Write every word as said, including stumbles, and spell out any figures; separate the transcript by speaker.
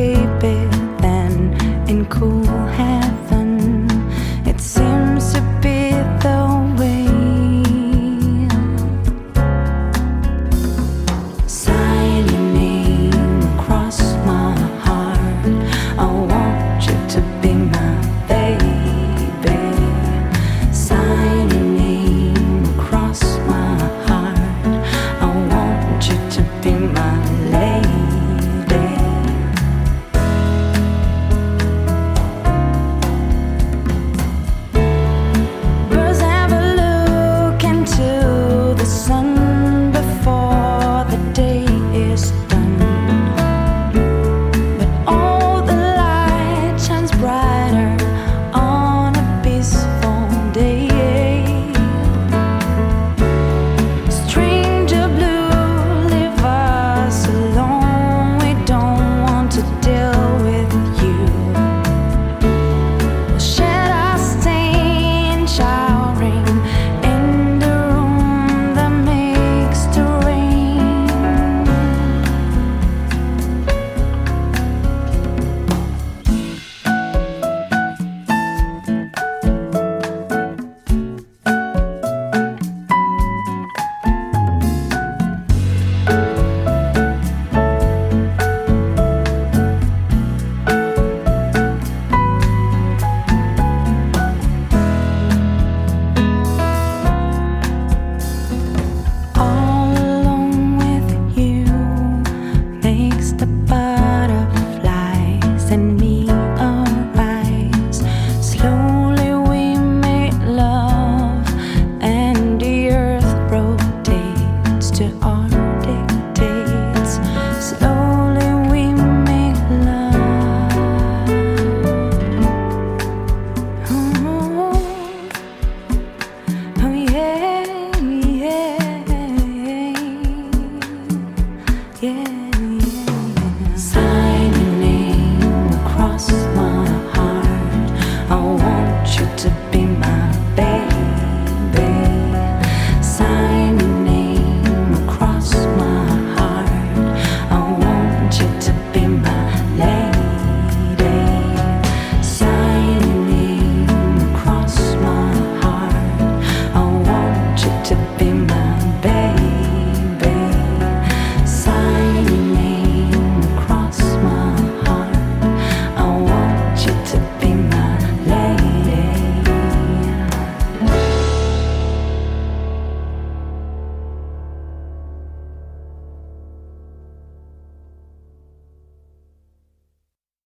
Speaker 1: baby, then in cool heaven, it seems to be the way. Sign your name across my heart. I want you to be my baby. Sign your name across my heart. I want you to be my lady. Birds have a look into the sun before the day is done, but all the light shines brighter on a peaceful day. Stranger blue, leave us alone. We don't want to deal with you. We'll shed our stain, showering in the room that makes the rain. All alone with you makes the butterflies and me arise. Slowly we make love, and the earth rotates to our dictates. Slowly we make love. Oh, oh yeah, yeah, yeah, yeah. Sign your name across my heart. I want you to be my baby. Sign your name across my heart. I want you to be my lady. Sign your name across my heart. I want you to be